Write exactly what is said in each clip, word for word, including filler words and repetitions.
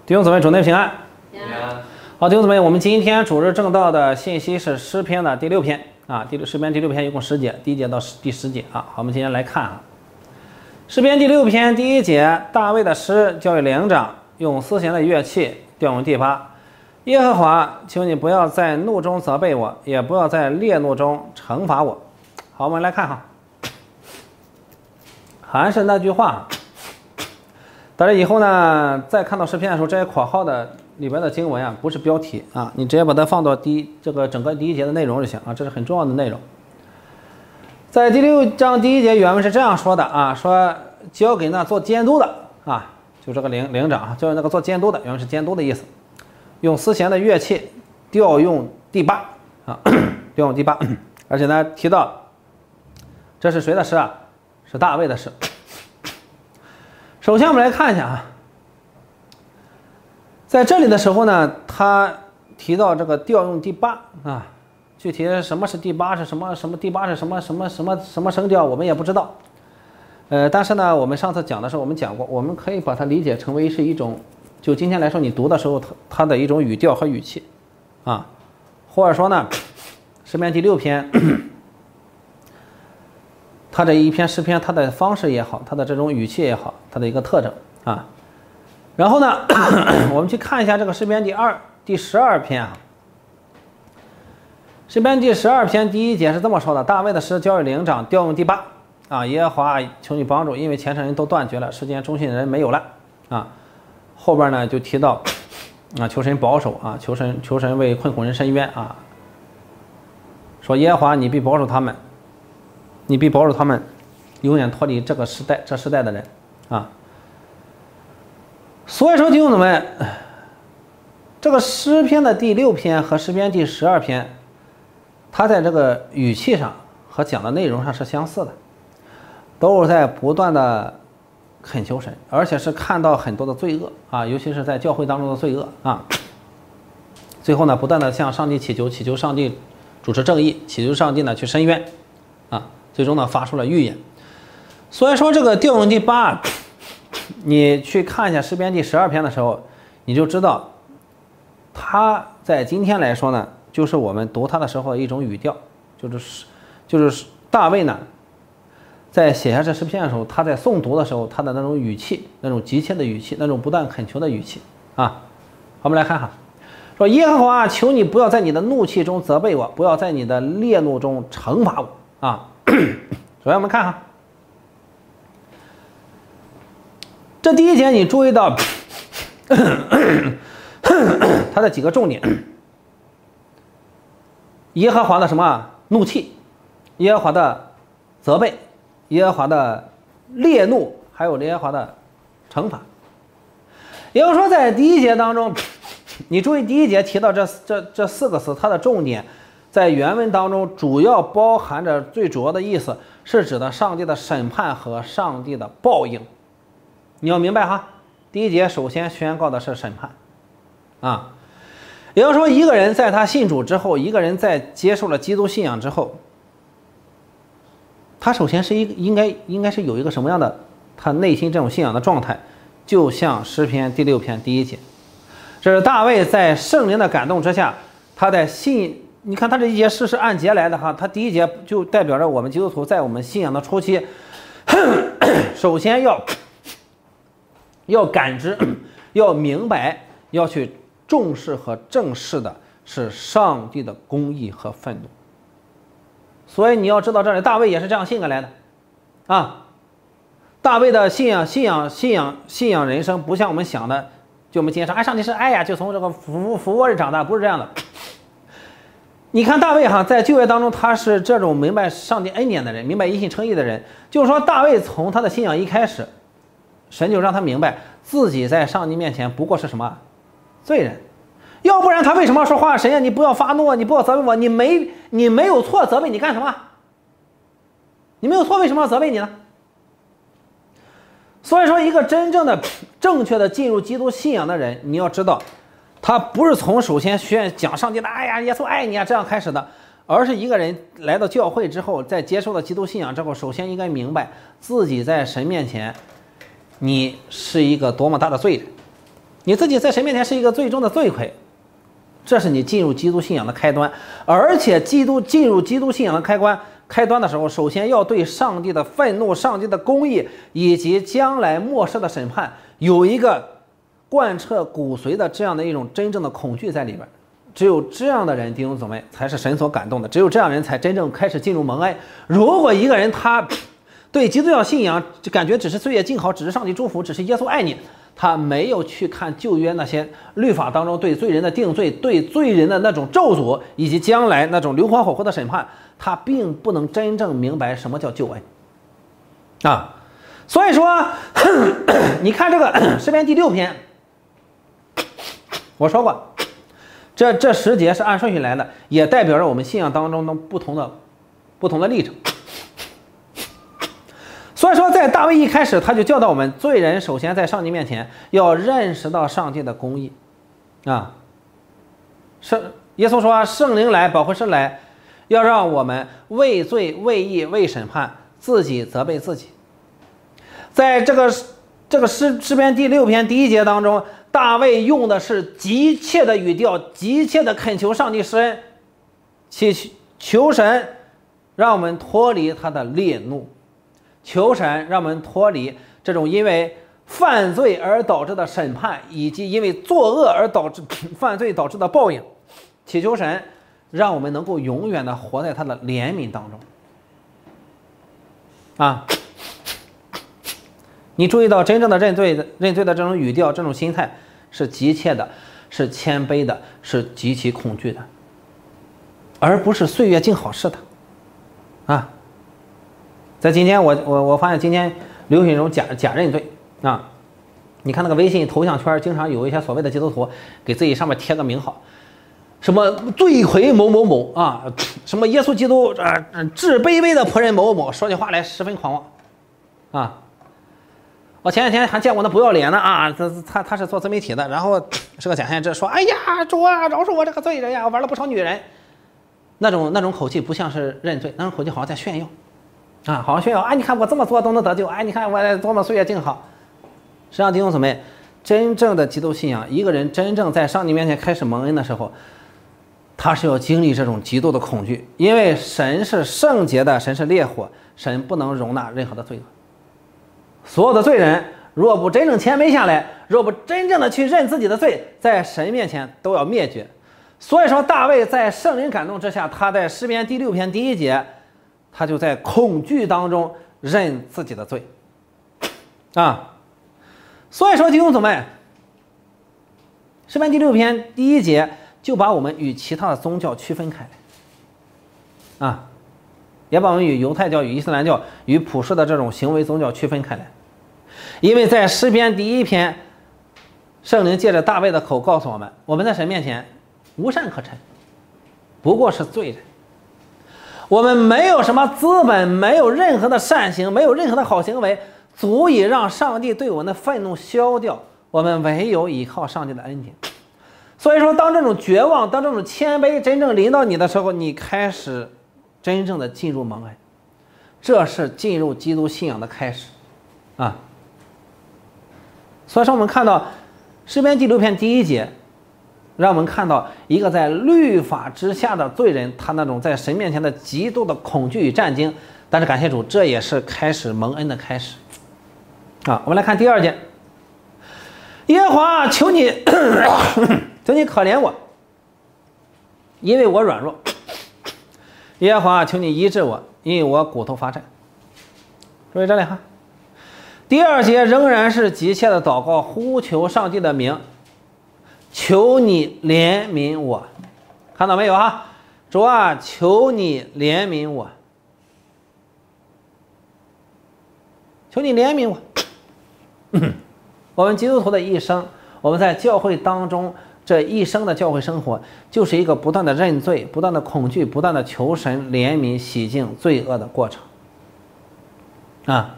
弟兄姊妹，主内平安。 平安。 好，弟兄姊妹，我们今天主日正道的信息是诗篇的第六篇啊，第六诗篇第六篇一共十节，第一节到第十节啊。好，我们今天来看啊，诗篇第六篇第一节，大卫的诗交与灵长，用丝弦的乐器调用第八。耶和华，求你不要在怒中责备我，也不要在烈怒中惩罚我。好，我们来看哈，还是那句话。大家以后呢，在看到诗篇的时候，这些括号的里边的经文啊，不是标题啊，你直接把它放到第一这个整个第一节的内容就行啊，这是很重要的内容。在第六章第一节原文是这样说的啊，说交给那做监督的啊，就这个灵灵长啊，交给那个做监督的，原文是监督的意思，用丝弦的乐器调用第八啊，调用第八，而且呢提到这是谁的诗啊？是大卫的诗。首先我们来看一下啊，在这里的时候呢，他提到这个调用第八啊，具体什么是第八是什么什么第八是什么什么什么什么声调，我们也不知道。呃，但是呢，我们上次讲的时候我们讲过，我们可以把它理解成为是一种，就今天来说你读的时候它它的一种语调和语气啊，或者说呢，诗篇第六篇。他这一篇诗篇，它的方式也好，它的这种语气也好，它的一个特征啊。然后呢，我们去看一下这个诗篇第二第十二篇啊。诗篇第十二篇第一节是这么说的：大卫的诗交与灵长，调用第八啊。耶和华，求你帮助，因为前世人都断绝了，世间忠心的人没有了啊。后边呢就提到啊，求神保守啊，求神求神为困苦人伸冤啊。说耶和华，你必保守他们。你必保守他们永远脱离这个时代这时代的人啊。所以说弟兄姊妹，这个诗篇的第六篇和诗篇第十二篇，它在这个语气上和讲的内容上是相似的，都是在不断的恳求神，而且是看到很多的罪恶啊，尤其是在教会当中的罪恶啊。最后呢，不断的向上帝祈求，祈求上帝主持正义，祈求上帝呢去伸冤啊。最终呢，发出了预言。所以说，这个调用第八，你去看一下诗篇第十二篇的时候，你就知道，它在今天来说呢，就是我们读它的时候的一种语调，就是就是大卫呢，在写下这诗篇的时候，他在诵读的时候，他的那种语气，那种急切的语气，那种不断恳求的语气啊。我们来看哈，说耶和华，求你不要在你的怒气中责备我，不要在你的烈怒中惩罚我啊。首先我们看哈，这第一节你注意到它的几个重点：耶和华的什么怒气，耶和华的责备，耶和华的烈怒，还有耶和华的惩罚。也就是说，在第一节当中，你注意第一节提到这这这四个词，它的重点在原文当中主要包含着最主要的意思，是指的上帝的审判和上帝的报应。你要明白哈，第一节首先宣告的是审判啊，也就是说，一个人在他信主之后，一个人在接受了基督信仰之后，他首先是一个应该应该是有一个什么样的他内心这种信仰的状态，就像诗篇第六篇第一节，这是大卫在圣灵的感动之下，他在信。你看他这一节诗是按节来的哈，他第一节就代表着我们基督徒在我们信仰的初期，首先要要感知，要明白，要去重视和正视的是上帝的公义和愤怒。所以你要知道，这里大卫也是这样信过来的啊。大卫的信仰、信仰、信仰、信仰人生，不像我们想的，就我们今天说，哎，上帝是爱呀，就从这个福福窝里长大，不是这样的。你看大卫哈，在旧约当中，他是这种明白上帝恩典的人，明白因信称义的人。就是说，大卫从他的信仰一开始，神就让他明白自己在上帝面前不过是什么罪人，要不然他为什么要说话？神呀，你不要发怒，你不要责备我，你没你没有错，责备你干什么？你没有错，为什么要责备你呢？所以说，一个真正的正确的进入基督信仰的人，你要知道。他不是从首先学院讲上帝的哎呀耶稣爱你啊这样开始的，而是一个人来到教会之后，在接受了基督信仰之后，首先应该明白自己在神面前，你是一个多么大的罪人你自己在神面前是一个最终的罪魁，这是你进入基督信仰的开端。而且基督进入基督信仰的开关开端的时候，首先要对上帝的愤怒、上帝的公义以及将来末世的审判有一个贯彻骨髓的这样的一种真正的恐惧在里边。只有这样的人，弟兄姊妹，才是神所感动的。只有这样人才真正开始进入蒙恩。如果一个人他对基督教信仰就感觉只是岁月静好，只是上帝祝福，只是耶稣爱你，他没有去看旧约那些律法当中对罪人的定罪、对罪人的那种咒诅，以及将来那种硫磺火湖的审判，他并不能真正明白什么叫救恩啊。所以说，你看这个诗篇第六篇，我说过。这这十节是按顺序来的，也代表着我们信仰当中的不同的不同的历程。所以说，在大卫一开始，他就教导我们，罪人首先在上帝面前要认识到上帝的公义啊。圣耶稣说，圣灵来，保惠师来，要让我们为罪、为义、为审判，自己责备自己。在这个这个诗诗篇第六篇第一节当中，大卫用的是急切的语调，急切的恳求上帝施恩，祈求神让我们脱离他的烈怒，求神让我们脱离这种因为犯罪而导致的审判，以及因为作恶而导致犯罪导致的报应，祈求神让我们能够永远的活在他的怜悯当中啊。你注意到真正的认罪的认罪的这种语调，这种心态是急切的，是谦卑的，是极其恐惧的，而不是岁月静好似的啊。在今天我我我发现今天流行一种假假认罪啊。你看那个微信头像圈，经常有一些所谓的基督徒给自己上面贴个名号，什么罪魁某某某啊，什么耶稣基督啊、呃、至卑微的仆人某某某，说起话来十分狂妄啊。我前两天还见过那不要脸的啊，他他他是做自媒体的，然后是个假先知，说哎呀主啊饶恕我这个罪人呀，我玩了不少女人，那种那种口气不像是认罪，那种口气好像在炫耀啊，好像炫耀啊，你看我这么做都能得救，哎，你看我多么岁月静好。实际上弟兄姊妹，真正的基督信仰，一个人真正在上帝面前开始蒙恩的时候，他是要经历这种极度的恐惧，因为神是圣洁的，神是烈火，神不能容纳任何的罪恶。所有的罪人若不真正谦卑下来，若不真正的去认自己的罪，在神面前都要灭绝。所以说大卫在圣灵感动之下，他在诗篇第六篇第一节，他就在恐惧当中认自己的罪啊。所以说弟兄姊妹，诗篇第六篇第一节就把我们与其他的宗教区分开来啊，也把我们与犹太教、与伊斯兰教、与普世的这种行为宗教区分开来。因为在诗篇第一篇，圣灵借着大卫的口告诉我们，我们在神面前无善可陈，不过是罪人。我们没有什么资本，没有任何的善行，没有任何的好行为足以让上帝对我们的愤怒消掉，我们唯有依靠上帝的恩典。所以说，当这种绝望，当这种谦卑真正临到你的时候，你开始真正的进入蒙恩，这是进入基督信仰的开始啊。所以说我们看到诗篇第六篇第一节，让我们看到一个在律法之下的罪人，他那种在神面前的极度的恐惧与战惊。但是感谢主，这也是开始蒙恩的开始啊。我们来看第二节，耶和华求你求你可怜我，因为我软弱。耶和华求你医治我，因为我骨头发颤。注意这里哈，第二节仍然是急切的祷告，呼求上帝的名，求你怜悯我。看到没有哈？主啊，求你怜悯我，求你怜悯我。我们基督徒的一生，我们在教会当中这一生的教会生活，就是一个不断的认罪、不断的恐惧、不断的求神怜悯洗净罪恶的过程啊。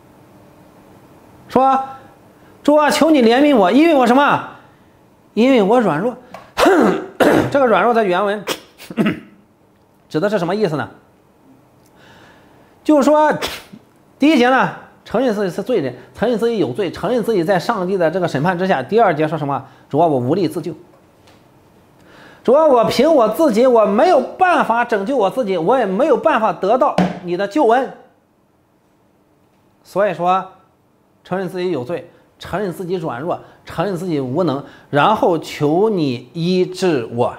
说主啊，求你怜悯我，因为我什么？因为我软弱。这个软弱在原文指的是什么意思呢？就是说第一节呢， 承认自己是罪人，承认自己有罪，承认自己在上帝的这个审判之下。第二节说什么？主啊，我无力自救。主啊，我凭我自己，我没有办法拯救我自己，我也没有办法得到你的救恩。所以说，承认自己有罪，承认自己软弱，承认自己无能，然后求你医治我。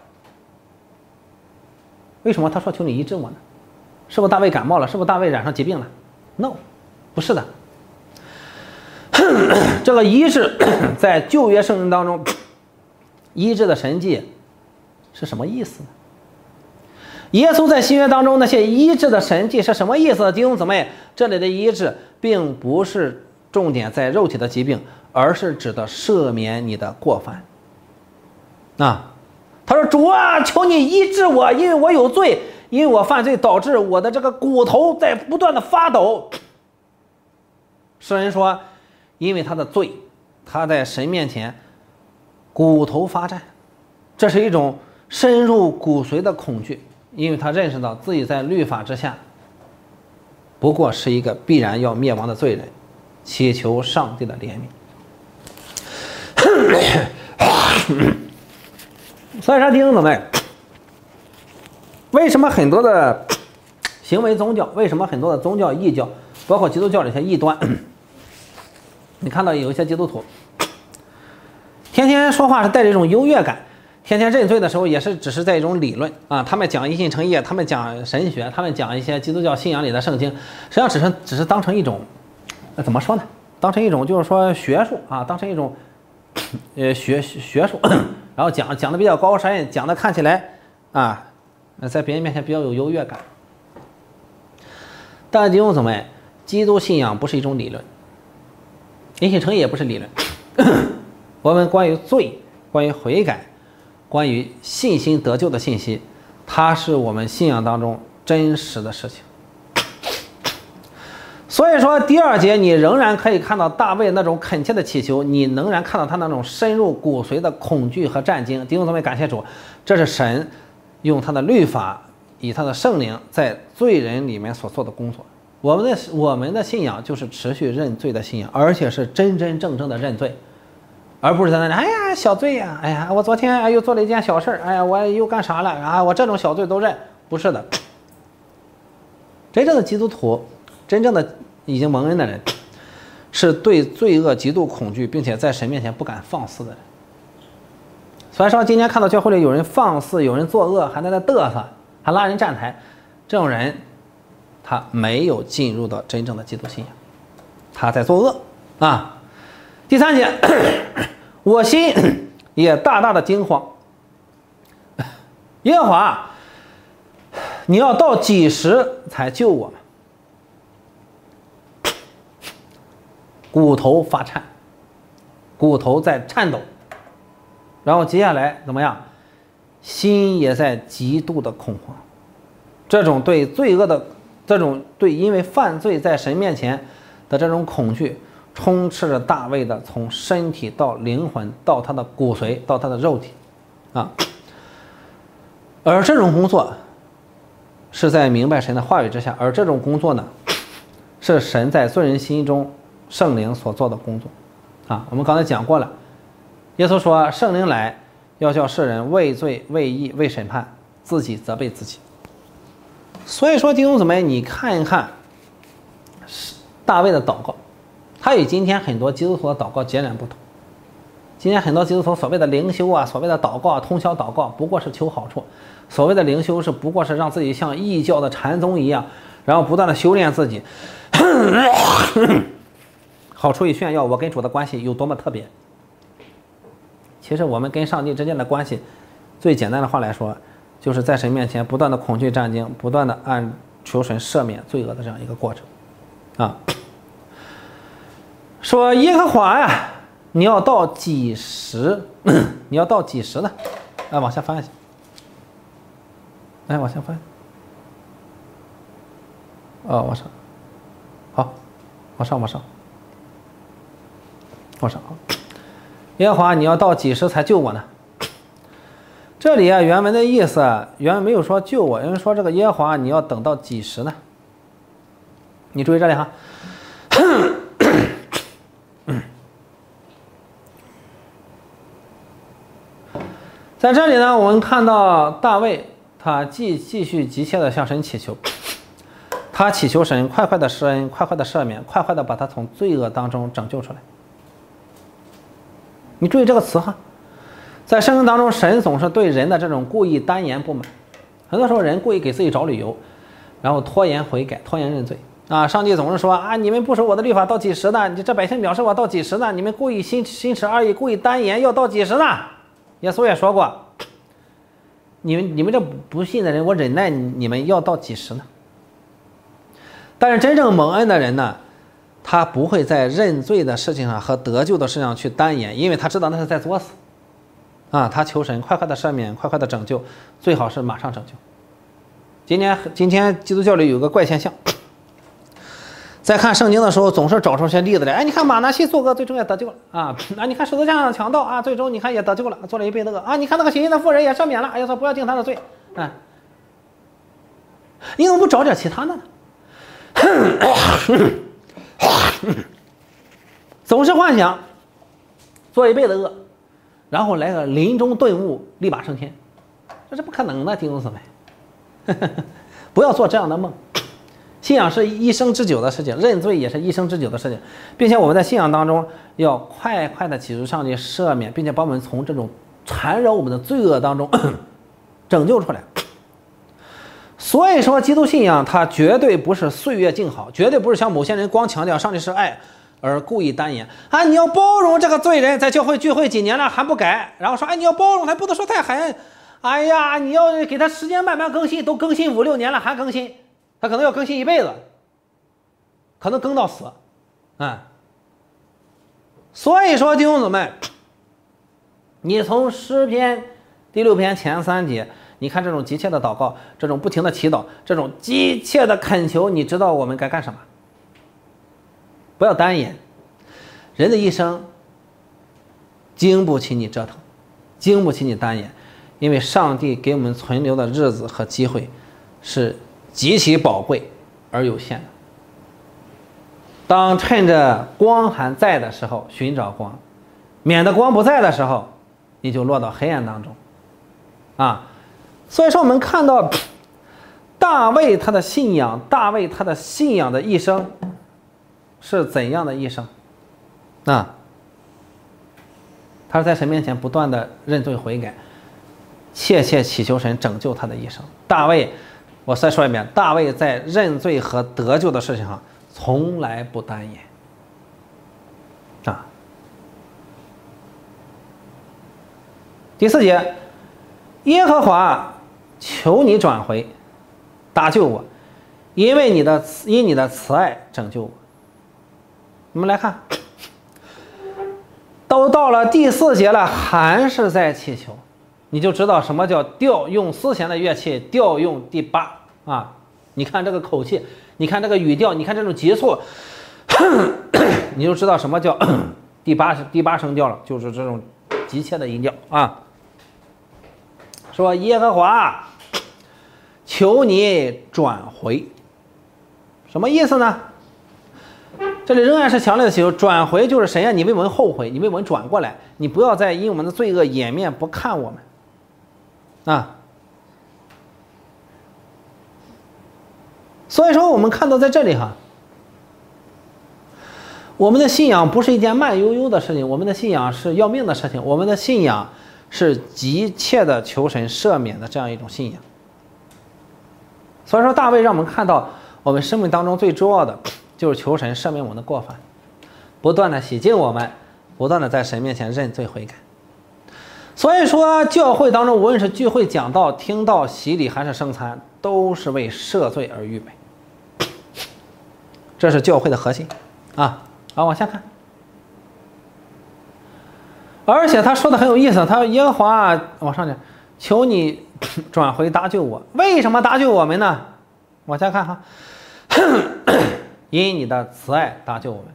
为什么他说求你医治我呢？是不是大卫感冒了？是不是大卫染上疾病了 ？No， 不是的。这个医治在旧约圣经当中，医治的神迹是什么意思呢？耶稣在新约当中那些医治的神迹是什么意思？弟兄姊妹，这里的医治并不是重点在肉体的疾病，而是指的赦免你的过犯。啊，他说：“主啊，求你医治我，因为我有罪，因为我犯罪导致我的这个骨头在不断的发抖。”诗人说：“因为他的罪，他在神面前骨头发颤，这是一种深入骨髓的恐惧。”因为他认识到自己在律法之下不过是一个必然要灭亡的罪人，祈求上帝的怜悯。所以说弟兄姊妹，为什么很多的行为宗教，为什么很多的宗教异教，包括基督教的一些异端，你看到有一些基督徒天天说话是带着一种优越感，天天认罪的时候也是只是在一种理论啊，他们讲一信称义，他们讲神学，他们讲一些基督教信仰里的圣经，实际上只是只是当成一种，呃，怎么说呢？当成一种就是说学术啊，当成一种呃学学术，然后讲讲的比较高深，讲的看起来啊，在别人面前比较有优越感。但弟兄姊妹，基督信仰不是一种理论，一信称义也不是理论。我们关于罪，关于悔改，关于信心得救的信息，它是我们信仰当中真实的事情。所以说第二节你仍然可以看到大卫那种恳切的祈求，你仍然看到他那种深入骨髓的恐惧和战惊。弟兄姊妹，感谢主，这是神用他的律法，以他的圣灵在罪人里面所做的工作。我们的我们的信仰就是持续认罪的信仰，而且是真真正正的认罪，而不是在那里哎呀小罪呀，哎呀我昨天哎又做了一件小事，哎呀我又干啥了啊，我这种小罪都认。不是的，真正的基督徒，真正的已经蒙恩的人，是对罪恶极度恐惧，并且在神面前不敢放肆的人。所以说今天看到教会里有人放肆，有人作恶，还在那嘚瑟，还拉人站台，这种人他没有进入到真正的基督信仰，他在作恶啊。第三节，我心也大大的惊慌，耶和华，你要到几时才救我们？骨头发颤，骨头在颤抖，然后接下来怎么样？心也在极度的恐慌。这种对罪恶的，这种对因为犯罪在神面前的这种恐惧，充斥着大卫的从身体到灵魂到他的骨髓到他的肉体啊。而这种工作是在明白神的话语之下，而这种工作呢，是神在罪人心中圣灵所做的工作啊。我们刚才讲过了，耶稣说圣灵来要叫世人为罪为义为审判，自己责备自己。所以说弟兄姊妹，你看一看大卫的祷告，他与今天很多基督徒的祷告截然不同。今天很多基督徒所谓的灵修啊，所谓的祷告啊，通宵祷告不过是求好处，所谓的灵修是不过是让自己像异教的禅宗一样，然后不断的修炼自己，好处一炫耀我跟主的关系有多么特别。其实我们跟上帝之间的关系，最简单的话来说，就是在神面前不断的恐惧战惊，不断的按求神赦免罪恶的这样一个过程啊。说耶和华呀，你要到几时？你要到几时呢？哎，往下翻一下。哎，往下翻。哦，往上。好，往上，往上，往上。好，耶和华，你要到几时才救我呢？这里啊，原文的意思啊，原文没有说救我，因为说这个耶和华，你要等到几时呢？你注意这里哈。 在这里呢，我们看到大卫，他继继续急切的向神祈求，他祈求神快快的施恩，快快的赦免，快快的把他从罪恶当中拯救出来。你注意这个词哈，在圣经当中，神总是对人的这种故意单言不满，很多时候人故意给自己找理由，然后拖延悔改，拖延认罪啊。上帝总是说啊，你们不守我的律法到几时呢？你这百姓藐视我到几时呢？你们故意心心持二意，故意单言要到几时呢？耶稣也说过，你们你们这不信的人，我忍耐你们要到几时呢？但是真正蒙恩的人呢，他不会在认罪的事情上和得救的事情上去单言，因为他知道那是在作死啊。他求神快快的赦免，快快的拯救，最好是马上拯救。今天今天基督教里有个怪现象，在看圣经的时候总是找出些例子来。哎，你看马拿西做恶，最终也得救了啊！啊，你看十字架上强盗啊，最终你看也得救了，做了一辈子恶啊！你看那个行淫的妇人也赦免了，哎呀，说不要定他的罪啊！你怎么不找点其他的呢？总是幻想做一辈子恶，然后来个临终顿悟，立马升天，这是不可能的，弟兄姊妹，不要做这样的梦。信仰是一生之久的事情，认罪也是一生之久的事情，并且我们在信仰当中要快快的祈求上帝赦免，并且把我们从这种缠绕我们的罪恶当中拯救出来。所以说，基督信仰它绝对不是岁月静好，绝对不是像某些人光强调上帝是爱而故意单言啊！你要包容这个罪人，在教会聚会几年了还不改，然后说哎你要包容他，不能说太狠，哎呀你要给他时间慢慢更新，都更新五六年了还更新，他可能要更新一辈子，可能更到死，嗯。所以说弟兄姊妹，你从诗篇第六篇前三节。你看这种急切的祷告，这种不停的祈祷，这种急切的恳求，你知道我们该干什么？不要单言。人的一生经不起你折腾，经不起你单言，因为上帝给我们存留的日子和机会是极其宝贵而有限的。当趁着光还在的时候寻找光，免得光不在的时候，你就落到黑暗当中啊。所以说我们看到大卫他的信仰，大卫他的信仰的一生是怎样的一生啊？他是在神面前不断的认罪悔改，切切祈求神拯救他的一生。大卫，我再说一遍，大卫在认罪和得救的事情上从来不单言啊。第四节，耶和华求你转回，搭救我，因为你的因你的慈爱拯救我。我们来看，都到了第四节了，还是在祈求，你就知道什么叫调用丝弦的乐器，调用第八啊！你看这个口气，你看这个语调，你看这种急促，你就知道什么叫第八第八声调了，就是这种急切的音调啊。说耶和华，求你转回，什么意思呢？这里仍然是强烈的祈求，转回就是神呀，你为我们后悔，你为我们转过来，你不要再因我们的罪恶掩面不看我们啊。所以说我们看到在这里哈，我们的信仰不是一件慢悠悠的事情，我们的信仰是要命的事情，我们的信仰是急切的求神赦免的这样一种信仰。所以说大卫让我们看到我们生命当中最重要的就是求神赦免我们的过犯，不断的洗净我们，不断的在神面前认罪悔改。所以说教会当中无论是聚会讲道听道洗礼还是圣餐，都是为赦罪而预备，这是教会的核心啊。好，往下看，而且他说的很有意思，他说耶和华往上讲，求你转回搭救我。为什么搭救我们呢？往下看哈，因你的慈爱搭救我们。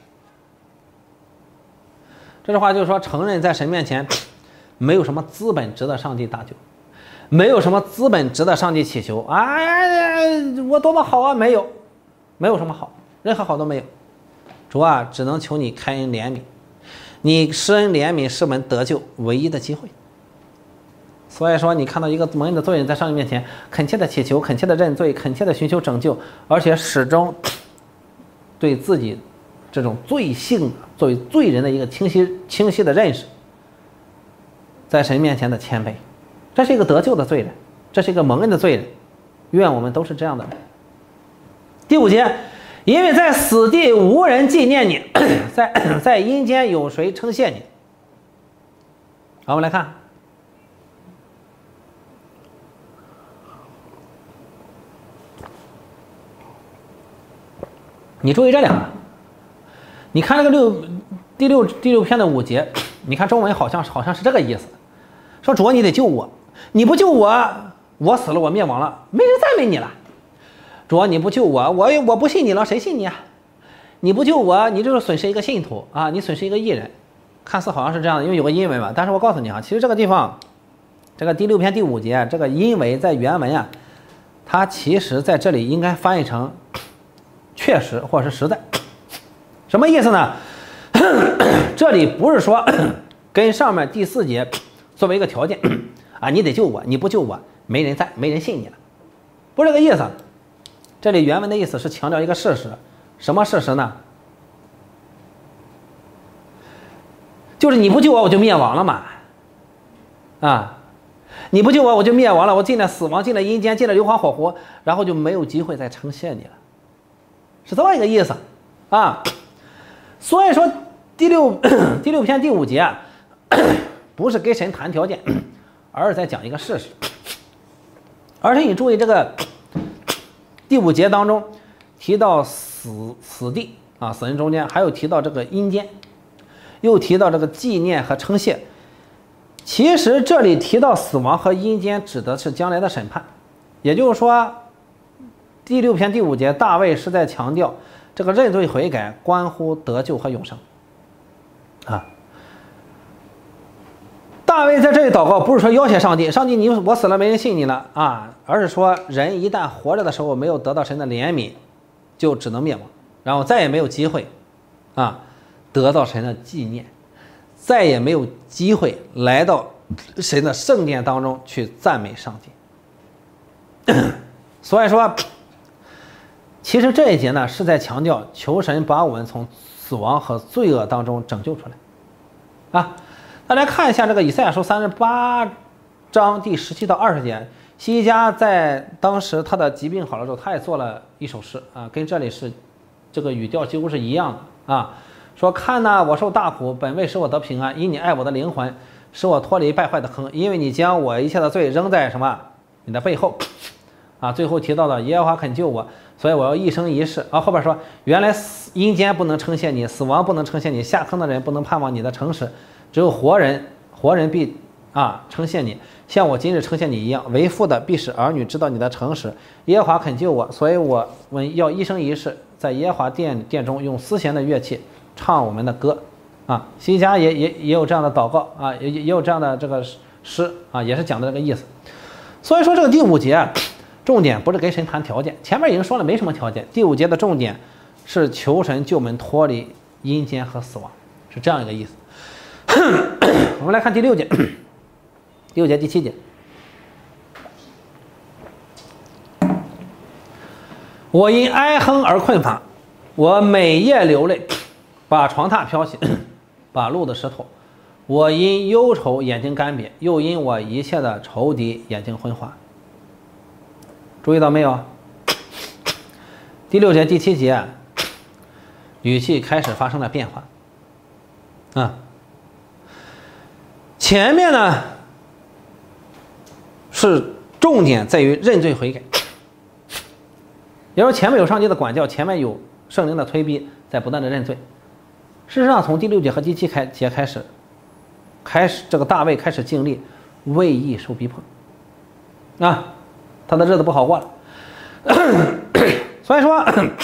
这句话就是说，承认在神面前没有什么资本值得上帝搭救，没有什么资本值得上帝祈求。哎，我多么好啊！没有，没有什么好，任何好都没有。主啊，只能求你开恩怜悯，你施恩怜悯是我们得救唯一的机会。 所以说，你看到一个蒙恩的罪人在上帝面前恳切的祈求、恳切的认罪、恳切的寻求拯救，而且始终对自己这种罪性作为罪人的一个清晰清晰的认识，在神面前的谦卑，这是一个得救的罪人，这是一个蒙恩的罪人。愿我们都是这样的人。第五节，因为在死地无人纪念你，在在阴间有谁称谢你？好，我们来看。你注意这两个，你看这个六第六第六篇的五节，你看中文好像好像是这个意思，说主啊，你得救我，你不救我，我死了，我灭亡了，没人赞美你了。主啊，你不救我，我我不信你了，谁信你啊？你不救我，你就是损失一个信徒啊，你损失一个义人，看似好像是这样的，因为有个因为嘛。但是我告诉你啊，其实这个地方，这个第六篇第五节，这个因为在原文啊，它其实在这里应该翻译成确实或者是实在，什么意思呢？这里不是说跟上面第四节作为一个条件啊，你得救我，你不救我，没人赞，没人信你了，不是这个意思。这里原文的意思是强调一个事实，什么事实呢？就是你不救我，我就灭亡了嘛，啊，你不救我，我就灭亡了，我进了死亡，进了阴间，进了硫磺火湖，然后就没有机会再称谢你了。是这么一个意思啊，所以说第六第六篇第五节啊，不是跟神谈条件，而是在讲一个事实。而且你注意这个第五节当中提到死死地啊，死人中间，还有提到这个阴间，又提到这个纪念和称谢。其实这里提到死亡和阴间指的是将来的审判，也就是说。第六篇第五节，大卫是在强调这个认罪悔改关乎得救和永生啊。大卫在这里祷告，不是说要挟上帝，上帝你我死了没人信你了啊，而是说人一旦活着的时候没有得到神的怜悯，就只能灭亡，然后再也没有机会啊得到神的纪念，再也没有机会来到神的圣殿当中去赞美上帝。所以说。其实这一节呢，是在强调求神把我们从死亡和罪恶当中拯救出来，啊，大家看一下这个以赛亚书三十八章第十七到二十节，希西家在当时他的疾病好了之后，他也做了一首诗啊，跟这里是这个语调几乎是一样的啊，说看呐，我受大苦，本为使我得平安，因你爱我的灵魂，使我脱离败坏的坑，因为你将我一切的罪扔在什么你的背后。啊，最后提到的耶和华肯救我，所以我要一生一世啊。后边说，原来死阴间不能称谢你，死亡不能称谢你，下坑的人不能盼望你的诚实，只有活人，活人必啊称谢你，像我今日称谢你一样。为父的必使儿女知道你的诚实。耶和华肯救我，所以我们要一生一世在耶和华殿殿中用丝弦的乐器唱我们的歌啊。希西家也也也有这样的祷告啊，也也有这样的这个诗啊，也是讲的这个意思。所以说这个第五节啊。重点不是跟神谈条件，前面已经说了没什么条件。第五节的重点是求神救我们脱离阴间和死亡，是这样一个意思。我们来看第六节，第六节第七节，我因哀哼而困乏，我每夜流泪，把床榻漂洗，把路的石头。我因忧愁眼睛干瘪，又因我一切的仇敌眼睛昏花。注意到没有？第六节、第七节，语气开始发生了变化。啊，前面呢是重点在于认罪悔改，也就是前面有上帝的管教，前面有圣灵的催逼，在不断的认罪。事实上，从第六节和第七节开始，开始这个大卫开始经历为义受逼迫。啊。他的日子不好过了，所以说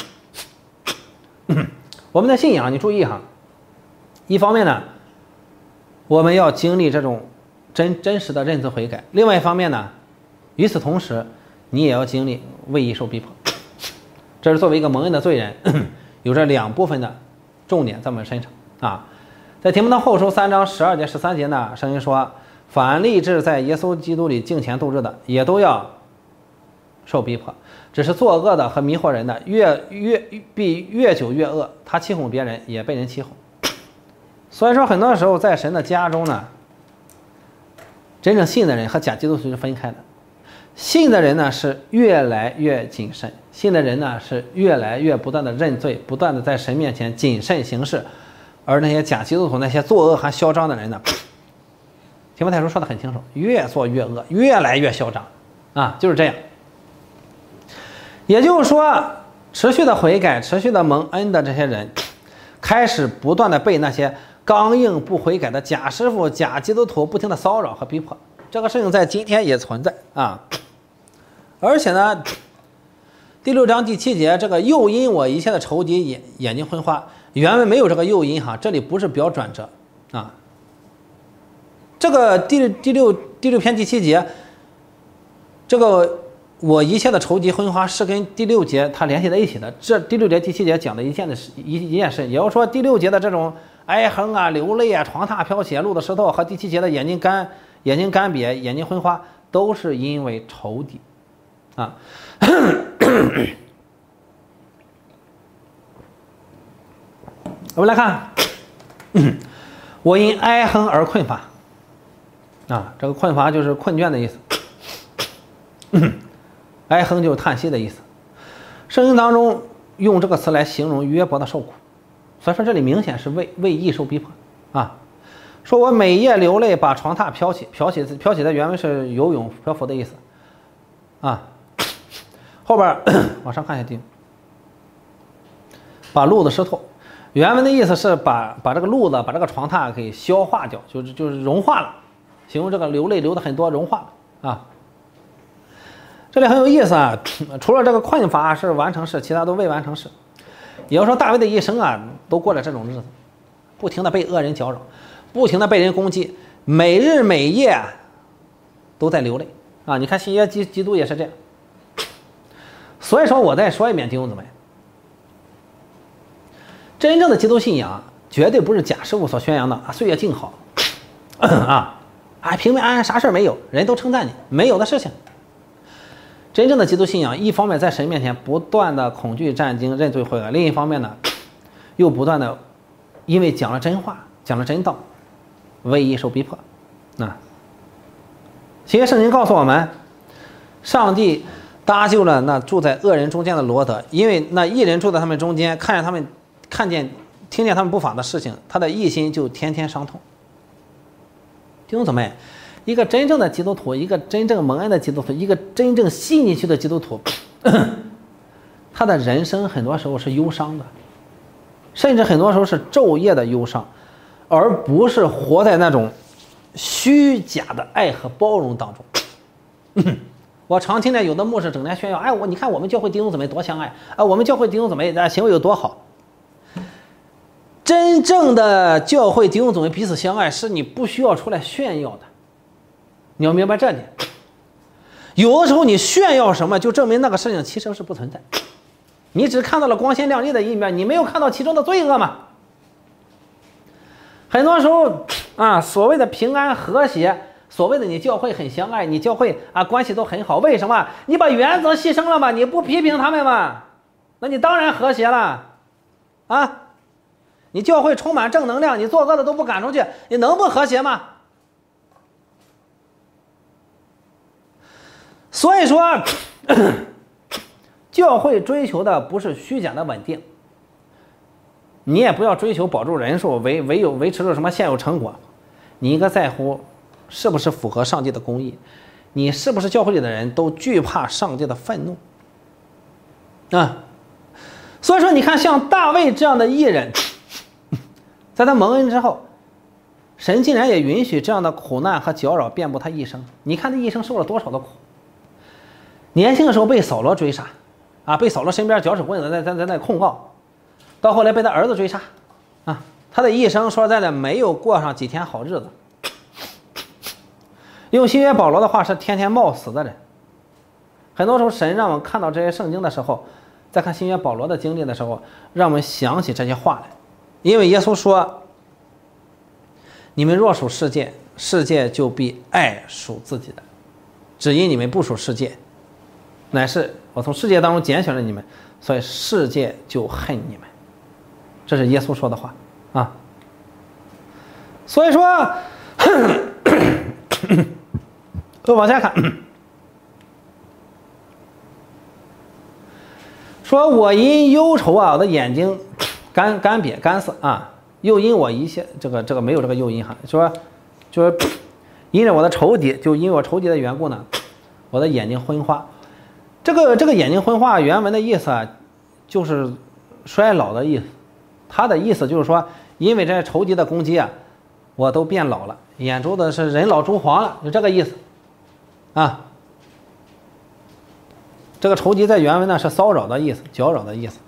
我们的信仰，你注意哈，一方面呢，我们要经历这种真真实的认罪悔改；另外一方面呢，与此同时，你也要经历为义受逼迫。这是作为一个蒙恩的罪人，有这两部分的重点在我们身上啊。在提摩太后书三章十二节、十三节呢，圣经说：“ 凡立志在耶稣基督里敬虔度日的，也都要受逼迫。只是作恶的和迷惑人的，越越必越久越恶。他欺哄别人，也被人欺哄。所以说，很多时候在神的家中呢，真正信的人和假基督徒是分开的。信的人呢是越来越谨慎，信的人呢是越来越不断的认罪，不断的在神面前谨慎行事。而那些假基督徒、那些作恶还嚣张的人呢，提摩太书说的很清楚，越做越恶，越来越嚣张啊，就是这样。也就是说，持续的悔改、持续的蒙恩的这些人，开始不断的被那些刚硬不悔改的假师傅、假基督徒不停的骚扰和逼迫。这个事情在今天也存在啊。而且呢，第六章第七节，这个又因我一切的仇敌眼眼睛昏花，原文没有这个又因哈，这里不是表转折啊。这个第第六第六篇第七节，这个我一切的仇敌昏花是跟第六节它联系在一起的。这第六节第七节讲的一件的事一一件事，也就是说第六节的这种哀哼啊、流泪啊、床榻飘血、路的石头，和第七节的眼睛干眼睛干瘪、眼睛昏花，都是因为仇敌啊。我们来看，我因哀哼而困乏啊，这个困乏就是困倦的意思。哀哼就是叹息的意思。圣经当中用这个词来形容约伯的受苦，所以说这里明显是为为义受逼迫啊。说我每夜流泪，把床榻漂起，漂起漂起的原文是游泳漂浮的意思啊。后边往上看一下，把路的石头，原文的意思是把把这个路子、把这个床榻给消化掉，就是就是融化了，形容这个流泪流的很多，融化了啊。这里很有意思啊，除了这个困乏是完成式，其他都未完成式。也就是说，大卫的一生啊，都过了这种日子，不停的被恶人搅扰，不停的被人攻击，每日每夜都在流泪啊。你看新约基基督也是这样。所以说，我再说一遍，弟兄姊妹，真正的基督信仰绝对不是假师傅所宣扬的啊，岁月静好啊，啊平平安安，啥事没有，人都称赞你，没有的事情。真正的基督信仰，一方面在神面前不断的恐惧战惊、认罪悔改，另一方面呢，又不断的因为讲了真话、讲了真道，为义受逼迫。啊，新约圣经告诉我们，上帝搭救了那住在恶人中间的罗德，因为那义人住在他们中间，看见他们看见、听见他们不法的事情，他的义心就天天伤痛。弟兄姊妹，一个真正的基督徒，一个真正蒙恩的基督徒，一个真正信进去的基督徒，他的人生很多时候是忧伤的，甚至很多时候是昼夜的忧伤，而不是活在那种虚假的爱和包容当中。我常听见有的牧师整天炫耀，哎，我你看我们教会弟兄姊妹多相爱啊，我们教会弟兄姊妹啊行为有多好。真正的教会弟兄姊妹彼此相爱，是你不需要出来炫耀的。你要明白这点，有的时候你炫耀什么，就证明那个事情其实是不存在。你只看到了光鲜亮丽的一面，你没有看到其中的罪恶嘛。很多时候啊，所谓的平安和谐，所谓的你教会很相爱，你教会啊关系都很好，为什么？你把原则牺牲了嘛，你不批评他们嘛，那你当然和谐了啊。你教会充满正能量，你做恶的都不赶出去，你能不和谐吗？所以说，教会追求的不是虚假的稳定，你也不要追求保住人数，唯唯有维持住什么现有成果，你应该在乎是不是符合上帝的公义，你是不是教会里的人都惧怕上帝的愤怒啊？所以说，你看像大卫这样的义人，在他蒙恩之后，神竟然也允许这样的苦难和搅扰遍布他一生。你看他一生受了多少的苦。年轻的时候被扫罗追杀，啊，被扫罗身边搅屎棍子在在在那控告，到后来被他儿子追杀，啊，他的一生说实在的没有过上几天好日子。用新约保罗的话是天天冒死的人。很多时候神让我们看到这些圣经的时候，在看新约保罗的经历的时候，让我们想起这些话来，因为耶稣说：“你们若属世界， 世界就必爱属自己的，只因你们不属世界，乃是我从世界当中拣选了你们，所以世界就恨你们。这是耶稣说的话啊。所以说我往下看，说我因忧愁啊，我的眼睛干干瘪干涩啊，又因我一切这个这个没有这个诱因哈，说就是因着我的仇敌，就因为我仇敌的缘故呢，我的眼睛昏花。这个这个眼睛昏花原文的意思啊，就是衰老的意思。他的意思就是说，因为这些仇敌的攻击啊，我都变老了，眼珠子是人老珠黄了，就这个意思啊。这个仇敌在原文呢是骚扰的意思，搅扰的意思。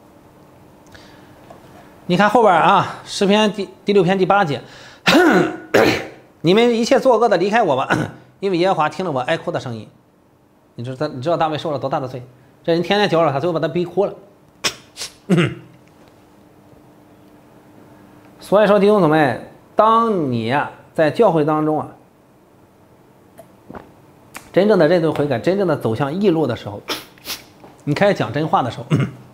你看后边啊，诗篇第第六篇第八节，你们一切作恶的离开我吧，因为耶和华听了我哀哭的声音。你知道你知道大卫受了多大的罪？这人天天搅扰他，最后把他逼哭了。所以说弟兄姊妹，当你啊在教会当中啊，真正的认罪悔改，真正的走向义路的时候，你开始讲真话的时候，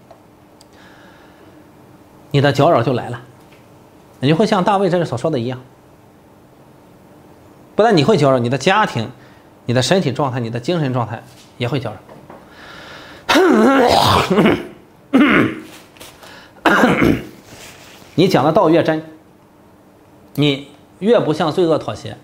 你的搅扰就来了，你就会像大卫这里所说的一样，不但你会搅扰，你的家庭、你的身体状态、你的精神状态也会搅扰。你讲的道越真，你越不向罪恶妥协，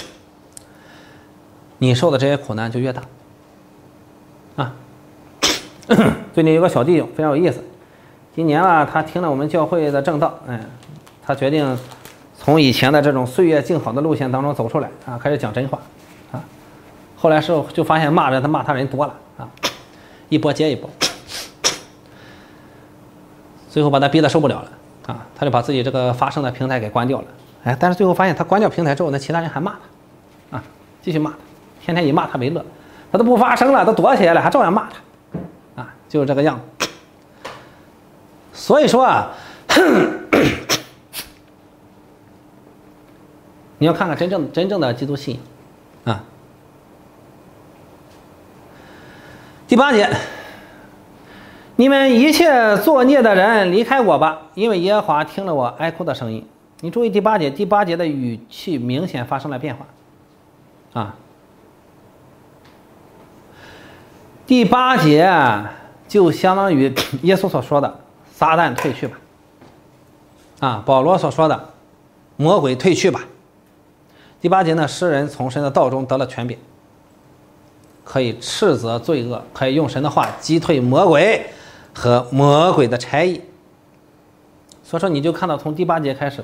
你受的这些苦难就越大啊。最近有个小弟兄非常有意思，今年啊，他听了我们教会的正道，嗯，他决定从以前的这种岁月静好的路线当中走出来啊，开始讲真话啊。后来是就发现骂人他骂他人多了啊，一波接一波，最后把他逼得受不了了啊，他就把自己这个发声的平台给关掉了。哎，但是最后发现他关掉平台之后，那其他人还骂他啊，继续骂他，天天以骂他为乐，他都不发声了，都躲起来了，还照样骂他啊，就是这个样子。所以说啊，你要看看真正真正的基督信啊。第八节，你们一切作孽的人离开我吧，因为耶和华听了我哀哭的声音。你注意第八节，第八节的语气明显发生了变化啊。第八节就相当于耶稣所说的撒旦退去吧，啊，保罗所说的魔鬼退去吧。第八节呢，诗人从神的道中得了权柄，可以斥责罪恶，可以用神的话击退魔鬼和魔鬼的差役。所以说你就看到从第八节开始，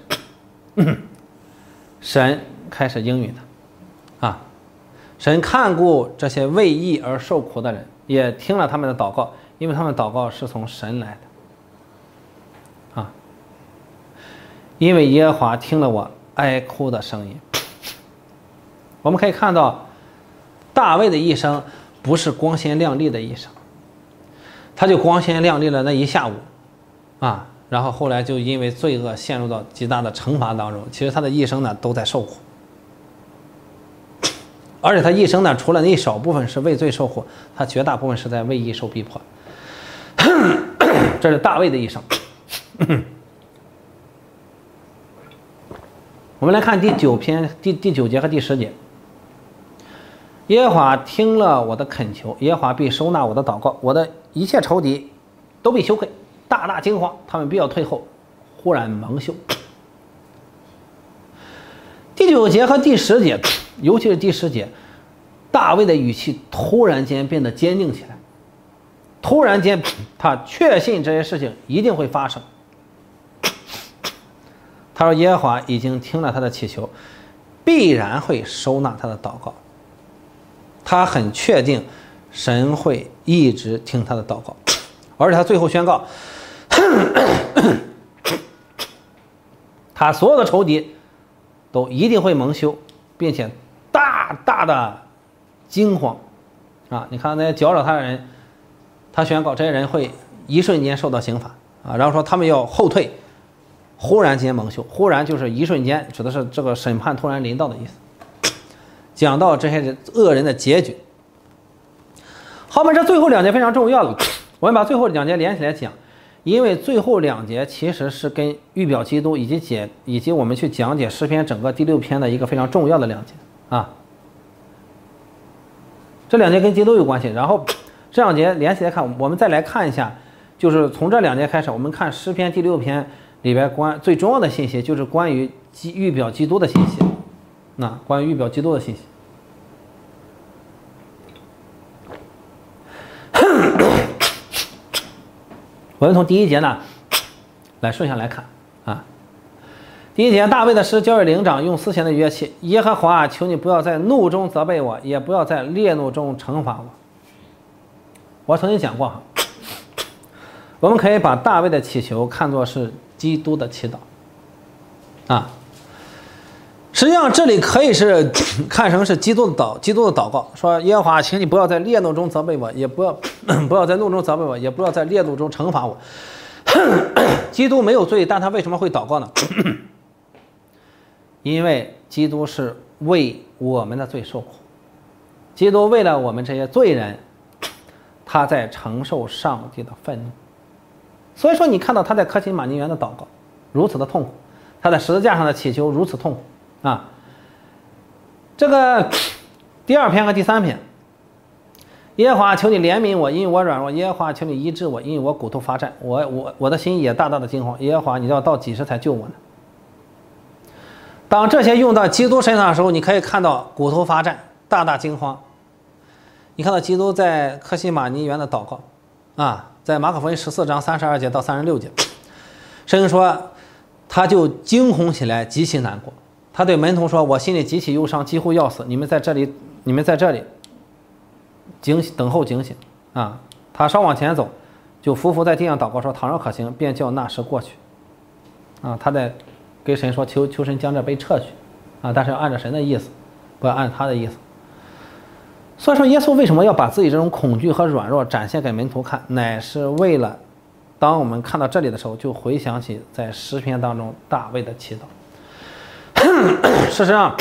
神开始应允的啊，神看顾这些为义而受苦的人，也听了他们的祷告，因为他们祷告是从神来的啊。因为耶和华听了我哀哭的声音。我们可以看到大卫的一生不是光鲜亮丽的一生，他就光鲜亮丽了那一下午啊，然后后来就因为罪恶陷入到极大的惩罚当中。其实他的一生呢都在受苦，而且他一生呢除了那一少部分是为罪受苦，他绝大部分是在为义受逼迫。这是大卫的一生。我们来看第九篇第第九节和第十节。耶和华听了我的恳求，耶和华必收纳我的祷告，我的一切仇敌都被羞愧，大大惊慌，他们必要退后，忽然蒙羞。第九节和第十节，尤其是第十节，大卫的语气突然间变得坚定起来，突然间他确信这些事情一定会发生。他说耶和华已经听了他的祈求，必然会收纳他的祷告。他很确定神会一直听他的祷告，而且他最后宣告他所有的仇敌都一定会蒙羞，并且大大的惊慌啊！你看那些搅扰他的人，他宣告这些人会一瞬间受到刑罚啊，然后说他们要后退， 忽然间蒙羞，忽然就是一瞬间，指的是这个审判突然临到的意思。讲到这些恶人的结局。好吧，这最后两节非常重要的，我们把最后两节连起来讲，因为最后两节其实是跟预表基督以及解以及我们去讲解诗篇整个第六篇的一个非常重要的两节啊。这两节跟基督有关系，然后这两节连起来看，我们再来看一下，就是从这两节开始，我们看诗篇第六篇里边关最重要的信息，就是关于基预表基督的信息。那关于预表基督的信息，我们从第一节呢来顺下来看啊。第一节，大卫的诗交给灵长，用丝弦的乐器。耶和华，求你不要在怒中责备我，也不要在烈怒中惩罚我。我曾经讲过哈，我们可以把大卫的祈求看作是基督的祈祷啊。实际上这里可以是看成是基督的祷基督的祷告，说耶和华，请你不要在烈怒中责备我，也不要不要在怒中责备我，也不要在烈怒中惩罚我。基督没有罪，但他为什么会祷告呢？因为基督是为我们的罪受苦，基督为了我们这些罪人，他在承受上帝的愤怒。所以说你看到他在客西马尼园的祷告如此的痛苦，他在十字架上的祈求如此痛苦啊。这个第二篇和第三篇，耶和华，求你怜悯我，因为我软弱；耶和华，求你医治我，因为我骨头发战，我我我的心也大大的惊慌。耶和华，你要到几时才救我呢？当这些用到基督身上的时候，你可以看到骨头发战，大大惊慌。你看到基督在客西马尼园的祷告啊，在马可福音十四章三十二节到三十六节，圣经说他就惊恐起来，极其难过。他对门徒说：“我心里极其忧伤，几乎要死。你们在这里，你们在这里警等候警醒啊！”他稍往前走，就伏伏在地上祷告说：“倘若可行，便叫那时过去。”啊，他在给神说：“求求神将这杯撤去。”啊，但是要按照神的意思，不要按他的意思。所以说，耶稣为什么要把自己这种恐惧和软弱展现给门徒看，乃是为了，当我们看到这里的时候，就回想起在诗篇当中大卫的祈祷。事实上，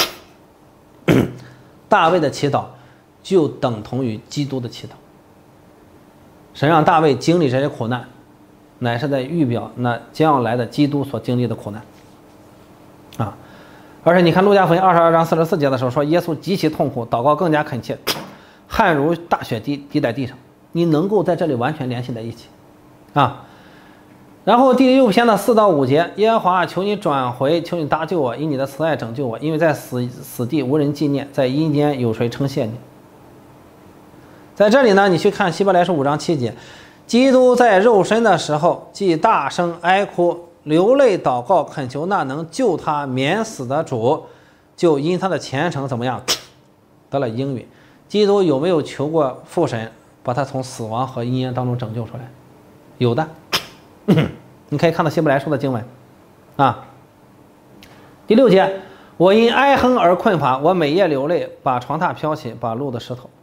大卫的祈祷就等同于基督的祈祷。神让大卫经历这些苦难，乃是在预表那将来的基督所经历的苦难啊。而且你看路加福音二十二章四十四节的时候说，耶稣极其痛苦，祷告更加恳切，汗如大雪滴滴在地上。你能够在这里完全联系在一起啊。然后第六篇的四到五节，耶和华，求你转回，求你搭救我，以你的慈爱拯救我，因为在死死地无人纪念，在阴间有谁称谢你？在这里呢，你去看希伯来书五章七节，基督在肉身的时候，既大声哀哭，流泪祷告，恳求那能救他免死的主，就因他的虔诚怎么样得了应允。基督有没有求过父神把他从死亡和阴间当中拯救出来？有的。你可以看到希伯来书的经文啊。第六节，我因哀哼而困乏，我每夜流泪，把床榻飘起，把路的石头。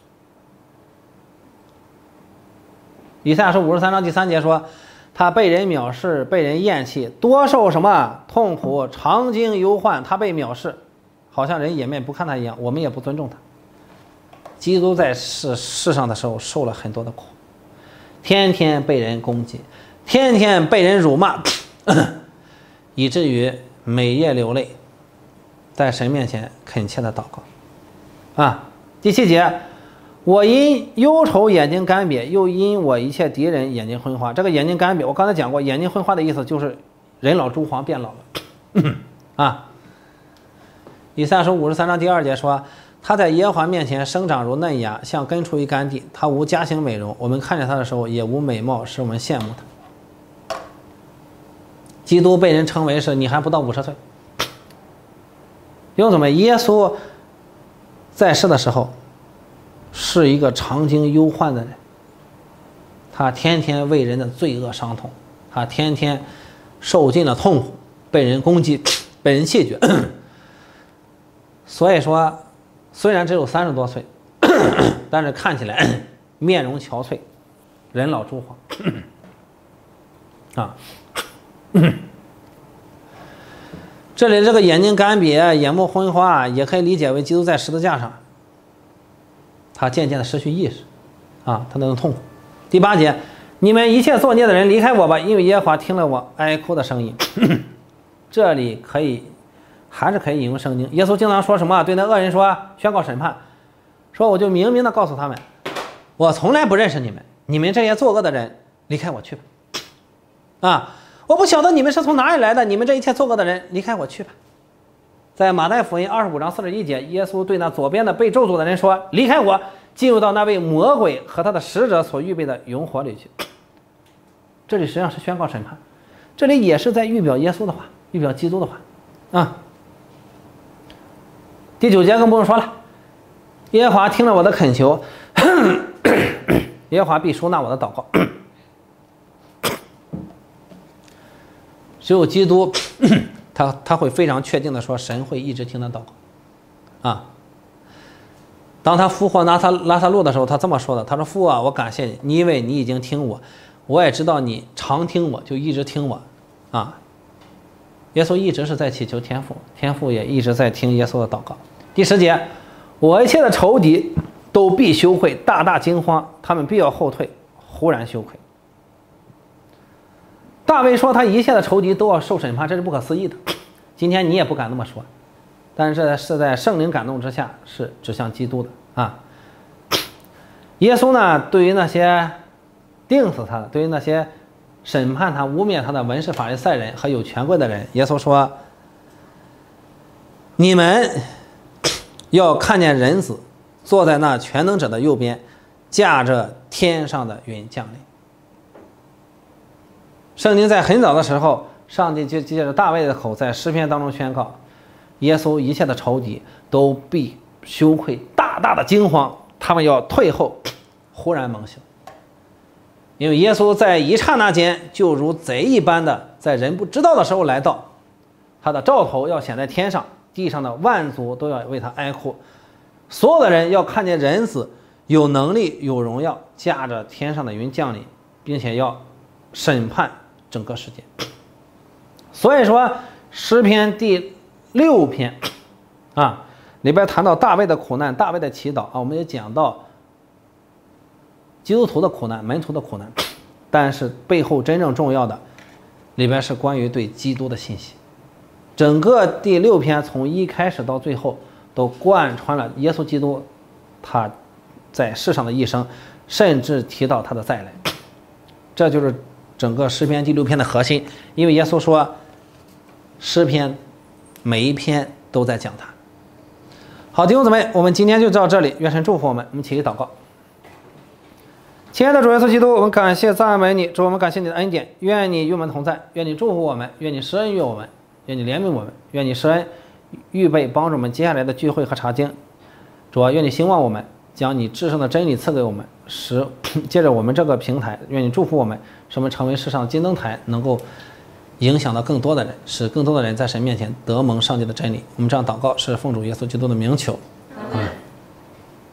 以赛亚书五十三章第三节说，他被人藐视，被人厌弃，多受什么痛苦，常经忧患。他被藐视，好像人掩面不看他一样，我们也不尊重他。基督在世世上的时候受了很多的苦，天天被人攻击，天天被人辱骂，以至于每夜流泪，在神面前恳切的祷告啊。第七节，我因忧愁眼睛干瘪，又因我一切敌人眼睛昏花。这个眼睛干瘪，我刚才讲过，眼睛昏花的意思就是人老珠黄变老了啊。以赛亚书五十三章第二节说，他在耶和华面前生长如嫩芽，像根出于干地，他无佳形美容，我们看见他的时候也无美貌，使我们羡慕他。基督被人称为是你还不到五十岁。弟兄姊妹，耶稣在世的时候是一个常经忧患的人，他天天为人的罪恶伤痛，他天天受尽了痛苦，被人攻击，被人弃绝。所以说虽然只有三十多岁，但是看起来面容憔悴，人老珠黄啊。 这里这个眼睛干瘪、眼目昏花，也可以理解为基督在十字架上，他渐渐的失去意识，啊，他那种痛苦。第八节，你们一切作孽的人离开我吧，因为耶和华听了我哀哭的声音。这里可以还是可以引用圣经，耶稣经常说什么？对那恶人说，宣告审判，说我就明明的告诉他们，我从来不认识你们，你们这些作恶的人，离开我去吧。啊，我不晓得你们是从哪里来的，你们这一切作恶的人，离开我去吧。在马太福音二十五章四十一节，耶稣对那左边的被咒诅的人说，离开我，进入到那位魔鬼和他的使者所预备的永火里去。这里实际上是宣告审判，这里也是在预表耶稣的话，预表基督的话啊。第九节更不用说了，耶和华听了我的恳求，耶和华必收纳我的祷告。只有基督他他会非常确定的说，神会一直听他祷告啊。当他复活拿他拉撒路的时候，他这么说的，他说，父啊，我感谢你，你因为你已经听我，我也知道你常听我，就一直听我啊。耶稣一直是在祈求天父，天父也一直在听耶稣的祷告。第十节，我一切的仇敌都必羞愧，大大惊慌，他们必要后退，忽然羞愧。大卫说他一切的仇敌都要受审判，这是不可思议的。今天你也不敢那么说，但是这是在圣灵感动之下，是指向基督的啊。耶稣呢，对于那些定死他的，对于那些审判他、污蔑他的文士法利赛人和有权贵的人，耶稣说，你们要看见人子坐在那全能者的右边，驾着天上的云降临。圣经在很早的时候，上帝就借着大卫的口在诗篇当中宣告，耶稣一切的仇敌都必羞愧，大大的惊慌，他们要退后，忽然蒙羞。因为耶稣在一刹那间就如贼一般的在人不知道的时候来到，他的兆头要显在天上，地上的万族都要为他哀哭，所有的人要看见人子有能力有荣耀，驾着天上的云降临，并且要审判整个世界。所以说诗篇第六篇啊里边谈到大卫的苦难，大卫的祈祷啊，我们也讲到基督徒的苦难，门徒的苦难，但是背后真正重要的里边是关于对基督的信息。整个第六篇从一开始到最后都贯穿了耶稣基督他在世上的一生，甚至提到他的再来。这就是整个诗篇第六篇的核心，因为耶稣说诗篇每一篇都在讲他。好，弟兄姊妹，我们今天就到这里，愿神祝福我们。我们起立祷告。亲爱的主耶稣基督，我们感谢赞美你，主，我们感谢你的恩典，愿你与我们同在，愿你祝福我们，愿你施恩于我们，愿你怜悯我们，愿你施恩预备帮助我们接下来的聚会和查经。主啊，愿你兴旺我们，将你至圣的真理赐给我们，使借着我们这个平台，愿你祝福我们，使我们成为世上金灯台，能够影响到更多的人，使更多的人在神面前得蒙上帝的真理。我们这样祷告是奉主耶稣基督的名求，